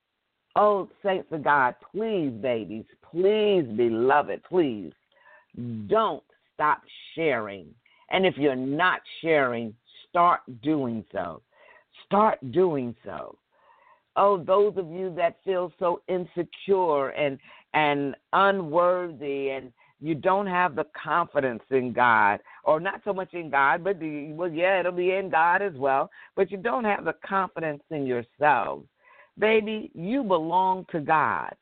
Oh, saints of God, please, babies, please, beloved, please, don't stop sharing. And if you're not sharing, start doing so. Start doing so. Oh, those of you that feel so insecure and, and unworthy and you don't have the confidence in God, or not so much in God, but, the, well, yeah, it'll be in God as well, but you don't have the confidence in yourselves. Baby, you belong to God.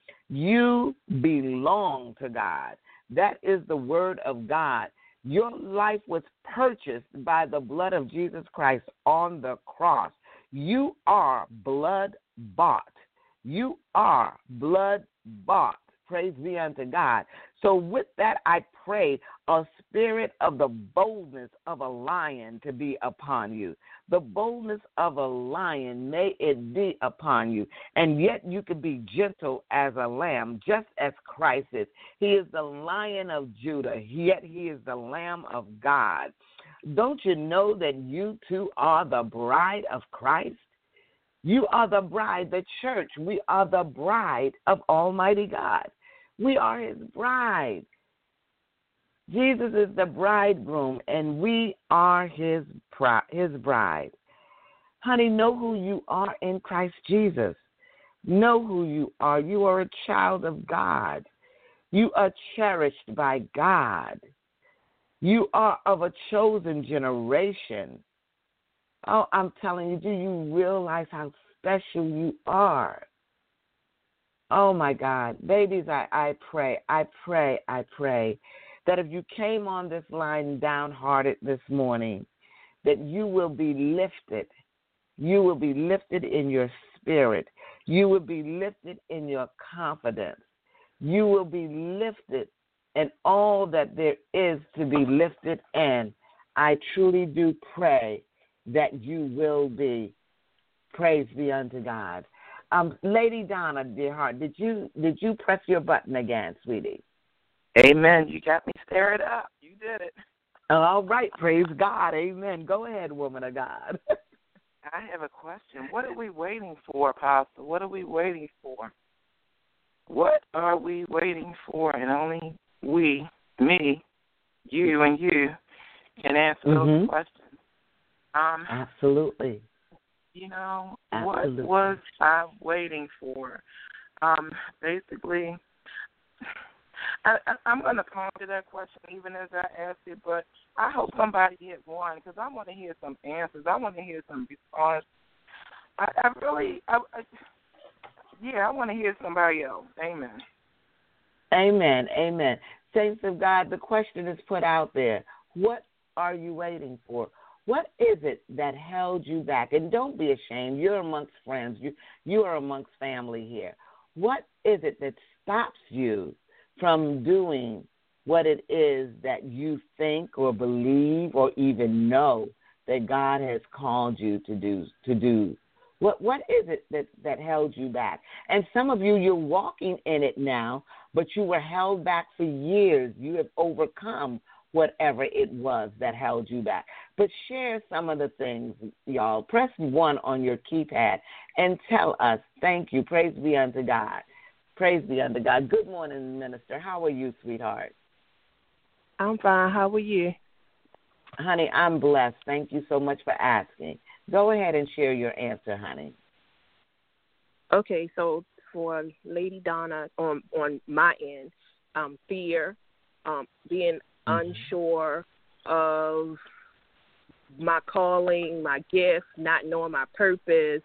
You belong to God. That is the word of God. Your life was purchased by the blood of Jesus Christ on the cross. You are blood bought. You are blood bought. Praise be unto God. So with that, I pray a spirit of the boldness of a lion to be upon you. The boldness of a lion, may it be upon you. And yet you can be gentle as a lamb, just as Christ is. He is the Lion of Judah, yet he is the Lamb of God. Don't you know that you too are the bride of Christ? You are the bride, the church. We are the bride of Almighty God. We are his bride. Jesus is the bridegroom, and we are his his bride. Honey, know who you are in Christ Jesus. Know who you are. You are a child of God. You are cherished by God. You are of a chosen generation. Oh, I'm telling you, do you realize how special you are? Oh, my God. Babies, I, I pray, I pray, I pray that if you came on this line downhearted this morning, that you will be lifted. You will be lifted in your spirit. You will be lifted in your confidence. You will be lifted in all that there is to be lifted in. I truly do pray that you will be. Praise be unto God. Um, Lady Donna, dear heart, did you did you press your button again, sweetie? Amen. You got me stirred up. You did it. All right. Praise God. Amen. Go ahead, woman of God. I have a question. What are we waiting for, Apostle? What are we waiting for? What are we waiting for? And only we, me, you, and you can answer mm-hmm. those questions. Um, Absolutely. You know, Absolutely. What was I waiting for? Um, basically, I, I, I'm going to ponder that question even as I ask it, but I hope somebody hit one because I want to hear some answers. I want to hear some response. I, I really, I, I, Yeah, I want to hear somebody else. Amen. Amen. Amen. Saints of God, the question is put out there. What are you waiting for? What is it that held you back? And don't be ashamed. You're amongst friends. You, you are amongst family here. What is it that stops you from doing what it is that you think or believe or even know that God has called you to do? To do? What What is it that, that held you back? And some of you, you're walking in it now, but you were held back for years. You have overcome whatever it was that held you back. But share some of the things, y'all. Press one on your keypad and tell us, thank you, praise be unto God. Praise be unto God. Good morning, Minister. How are you, sweetheart? I'm fine. How are you? Honey, I'm blessed. Thank you so much for asking. Go ahead and share your answer, honey. Okay, so for Lady Donna, on on my end, um, fear, um, being mm-hmm. unsure of my calling, my gift, not knowing my purpose,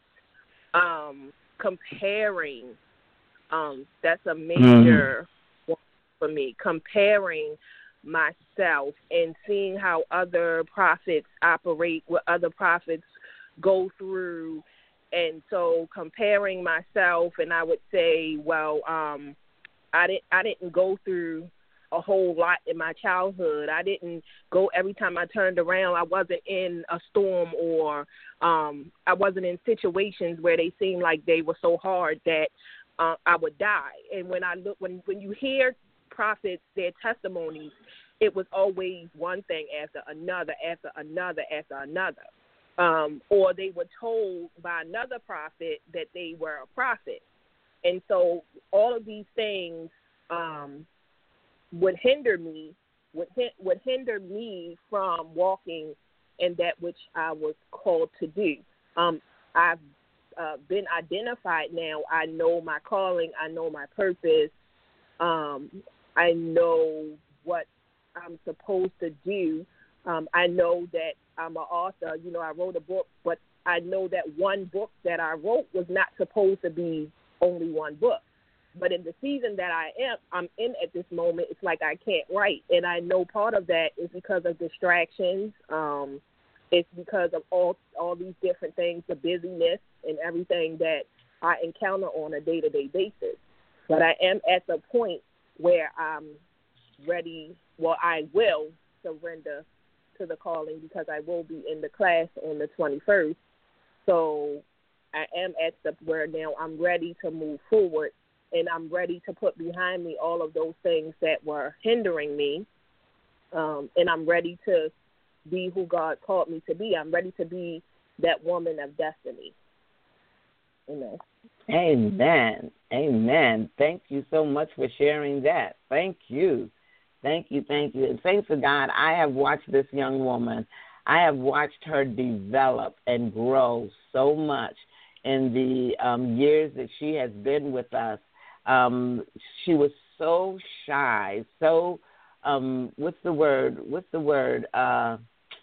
um, comparing. Um, that's a major mm-hmm. one for me. Comparing myself and seeing how other prophets operate, what other prophets go through. And so comparing myself, and I would say, well, um, I didn't, I didn't go through a whole lot in my childhood. I didn't go every time I turned around. I wasn't in a storm, or um, I wasn't in situations where they seemed like they were so hard that uh, I would die. And when I look, when when you hear prophets, their testimonies, it was always one thing after another, after another, after another. Um, or they were told by another prophet that they were a prophet. And so all of these things um, would hinder me, would, would hinder me from walking in that which I was called to do. Um, I've uh, been identified now. I know my calling. I know my purpose. Um, I know what I'm supposed to do. Um, I know that I'm an author. You know, I wrote a book, but I know that one book that I wrote was not supposed to be only one book. But in the season that I am, I'm in at this moment, it's like I can't write. And I know part of that is because of distractions. Um, it's because of all all these different things, the busyness and everything that I encounter on a day-to-day basis. But I am at the point where I'm ready, well, I will surrender to the calling, because I will be in the class on the twenty-first. So I am at the where now I'm ready to move forward, and I'm ready to put behind me all of those things that were hindering me, um, and I'm ready to be who God called me to be. I'm ready to be that woman of destiny. Amen. Amen. Amen. Thank you so much for sharing that. Thank you. Thank you, thank you. And thanks to God, I have watched this young woman. I have watched her develop and grow so much in the um, years that she has been with us. Um, she was so shy, so, um, what's the word? What's the word? Uh,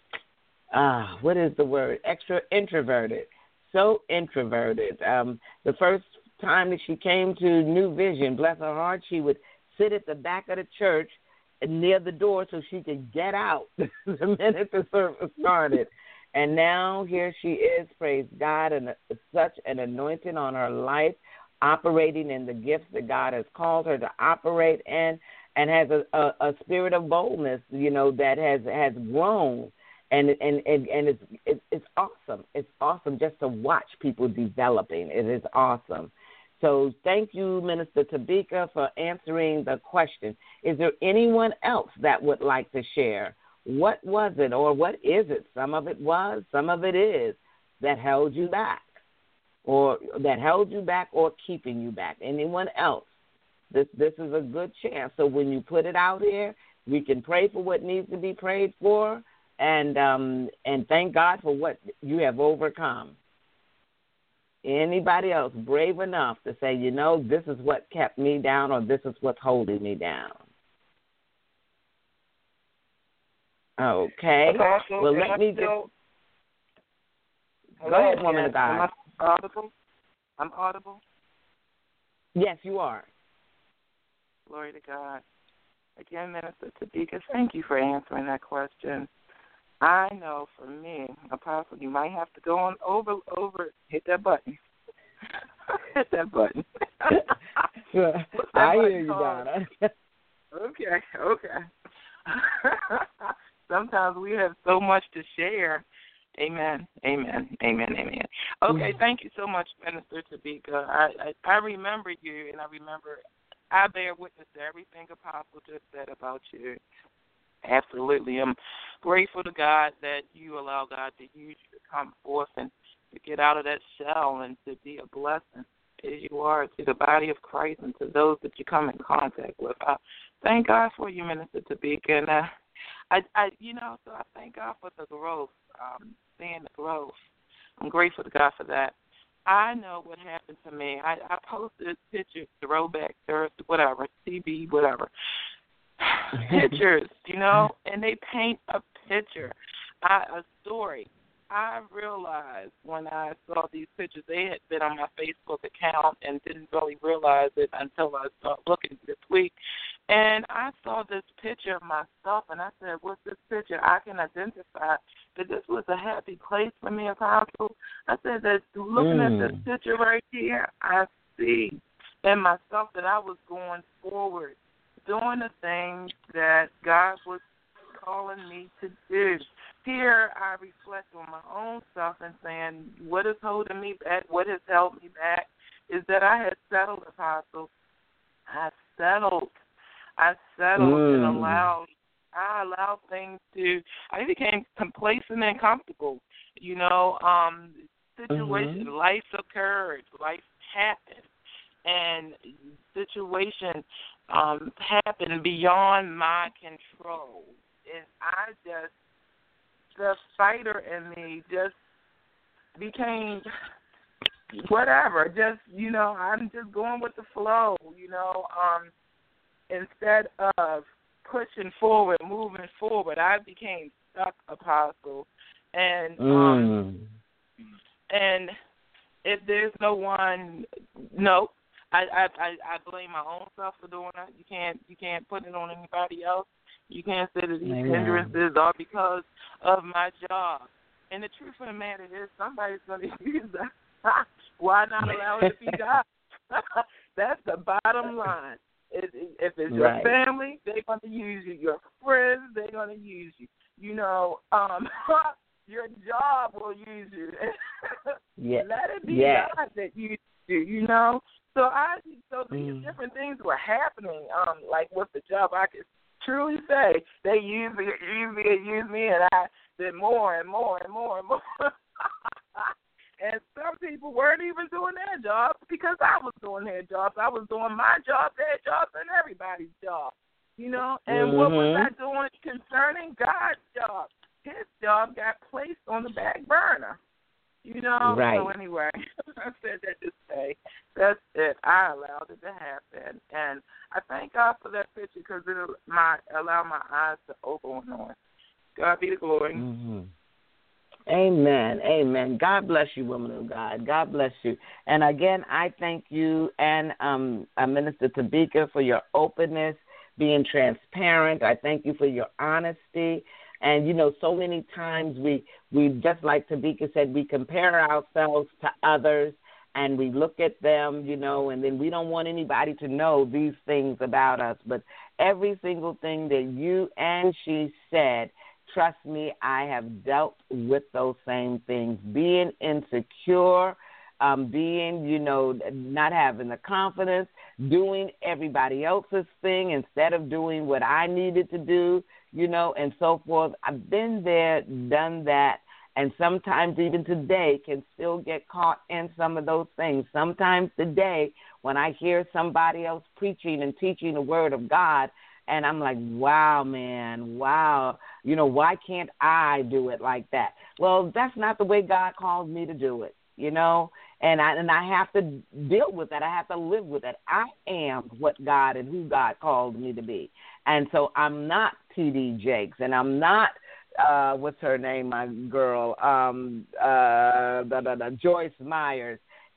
uh, what is the word? Extra introverted. So introverted. Um, the first time that she came to New Vision, bless her heart, she would sit at the back of the church near the door so she could get out the minute the service started. And now here she is, praise God, and such an anointing on her life, operating in the gifts that God has called her to operate in, and has a, a, a spirit of boldness, you know, that has, has grown. And and, and, and it's, it's it's awesome. It's awesome just to watch people developing. It is awesome. So thank you, Minister Tabika, for answering the question. Is there anyone else that would like to share? What was it, or what is it? Some of it was, some of it is, that held you back, or that held you back or keeping you back. Anyone else? This this is a good chance. So when you put it out here, we can pray for what needs to be prayed for, and um, and thank God for what you have overcome. Anybody else brave enough to say, you know, this is what kept me down, or this is what's holding me down? Okay. Apostle, well, let me just... Go ahead, woman of God. Am I audible? I'm audible? Yes, you are. Glory to God. Again, Minister Tadika, thank you for answering that question. I know for me, Apostle, you might have to go on over, over, hit that button. Hit that button. that I button hear you, called? Donna. Okay, okay. Sometimes we have so much to share. Amen, amen, amen, amen. Okay, thank you so much, Minister Tadika. I, I, I remember you, and I remember I bear witness to everything Apostle just said about you. Absolutely. I'm grateful to God that you allow God to use you to come forth and to get out of that shell and to be a blessing as you are to the body of Christ and to those that you come in contact with. I thank God for you, Minister Tadika. And uh, I, I, you know, so I thank God for the growth, um, seeing the growth. I'm grateful to God for that. I know what happened to me. I, I posted pictures, throwback Thursday, whatever, T V, whatever. Pictures, you know, and they paint a picture, I, a story. I realized when I saw these pictures, they had been on my Facebook account and didn't really realize it until I started looking this week. And I saw this picture of myself, and I said, what's this picture? I can identify that this was a happy place for me, Apostle. I said that looking mm. at this picture right here, I see in myself that I was going forward, doing the things that God was calling me to do. Here I reflect on my own self and saying, what is holding me back, what has held me back, is that I had settled, Apostle. I settled. I settled mm. and allowed, I allowed things to, I became complacent and comfortable. You know, um, situation, mm-hmm. life occurred, life happened, and situation um, happened beyond my control. And I just, the fighter in me just became whatever. Just, you know, I'm just going with the flow, you know. Um, instead of pushing forward, moving forward, I became stuck, Apostle. And, um, mm. and if there's no one, no, I, I, I, I blame my own self for doing that. You can't, you can't put it on anybody else. You can't say that these Amen. hindrances are because of my job. And the truth of the matter is somebody's going to use that. Why not allow it to be God? That's the bottom line. If, if it's your right. family, they're going to use you. Your friends, they're going to use you. You know, um, your job will use you. yes. Let it be yes. God that you do, you know. So I, so these mm. different things were happening, um, like with the job. I could truly say they use me, use me, use me, and I did more and more and more and more. And some people weren't even doing their jobs because I was doing their jobs. I was doing my job, their jobs, and everybody's job. You know, and mm-hmm. what was I doing concerning God's job? His job got placed on the back burner. You know, right. so anyway, I said that to say, that's it. I allowed it to happen. And I thank God for that picture because it my, allowed my eyes to open on. God be the glory. Mm-hmm. Amen. Amen. God bless you, woman of God. God bless you. And again, I thank you and um, Minister Tadika for your openness, being transparent. I thank you for your honesty. And, you know, so many times we, we just like Tadika said, we compare ourselves to others and we look at them, you know, and then we don't want anybody to know these things about us. But every single thing that you and she said, trust me, I have dealt with those same things. Being insecure, um, being, you know, not having the confidence, doing everybody else's thing instead of doing what I needed to do, you know, and so forth. I've been there, done that, and sometimes even today can still get caught in some of those things. Sometimes today when I hear somebody else preaching and teaching the word of God, and I'm like, wow, man, wow. You know, why can't I do it like that? Well, that's not the way God calls me to do it, you know, and I and I have to deal with that. I have to live with it. I am what God and who God called me to be. And so I'm not T D Jakes, and I'm not, uh, what's her name, my girl, um, uh, da, da, da, Joyce Myers.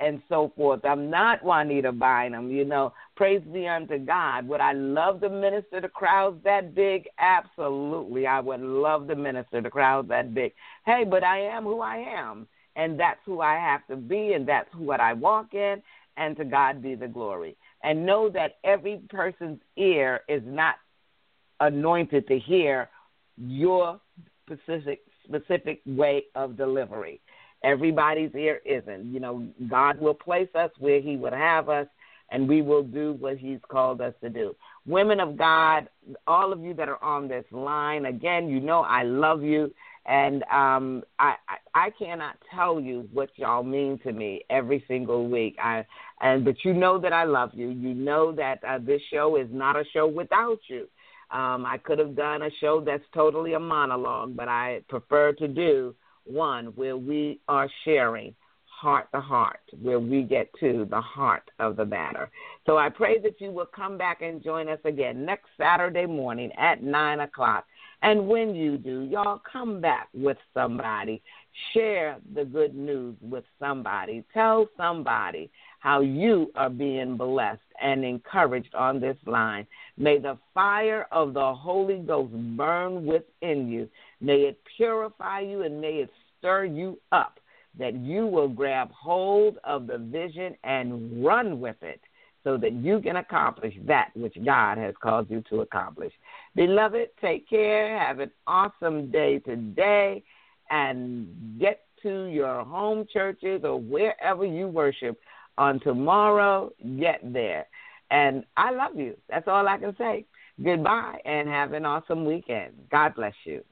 and so forth. I'm not Juanita Bynum, you know. Praise be unto God. Would I love to minister to crowds that big? Absolutely. I would love to minister to crowds that big. Hey, but I am who I am, and that's who I have to be, and that's what I walk in, and to God be the glory. And know that every person's ear is not anointed to hear your specific specific way of delivery. Everybody's ear isn't. You know, God will place us where he would have us, and we will do what he's called us to do. Women of God, all of you that are on this line, again, you know I love you, and um, I, I I cannot tell you what y'all mean to me every single week. I and But you know that I love you. You know that uh, this show is not a show without you. Um, I could have done a show that's totally a monologue, but I prefer to do one where we are sharing heart to heart, where we get to the heart of the matter. So I pray that you will come back and join us again next Saturday morning at nine o'clock. And when you do, y'all come back with somebody. Share the good news with somebody. Tell somebody how you are being blessed and encouraged on this line. May the fire of the Holy Ghost burn within you. May it purify you and may it stir you up, that you will grab hold of the vision and run with it so that you can accomplish that which God has called you to accomplish. Beloved, take care. Have an awesome day today, and get to your home churches or wherever you worship on tomorrow. Get there. And I love you. That's all I can say. Goodbye, and have an awesome weekend. God bless you.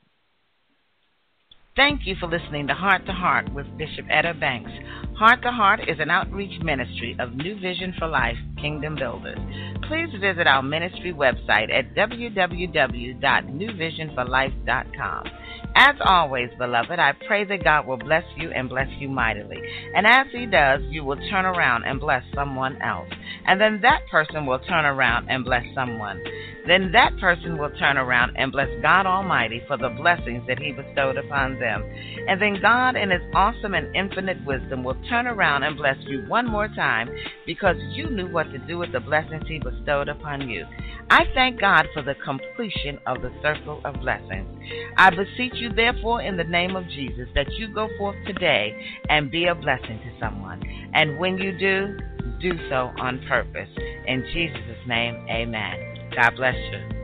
Thank you for listening to Heart to Heart with Bishop Etta Banks. Heart to Heart is an outreach ministry of New Vision for Life Kingdom Builders. Please visit our ministry website at w w w dot new vision for life dot com. As always, beloved, I pray that God will bless you and bless you mightily. And as he does, you will turn around and bless someone else. And then that person will turn around and bless someone. Then that person will turn around and bless God Almighty for the blessings that he bestowed upon them. And then God, in his awesome and infinite wisdom, will turn around and bless you one more time because you knew what to do with the blessings he bestowed upon you. I thank God for the completion of the circle of blessings. I beseech you, therefore, in the name of Jesus, that you go forth today and be a blessing to someone. And when you do, do so on purpose. In Jesus' name, amen. God bless you.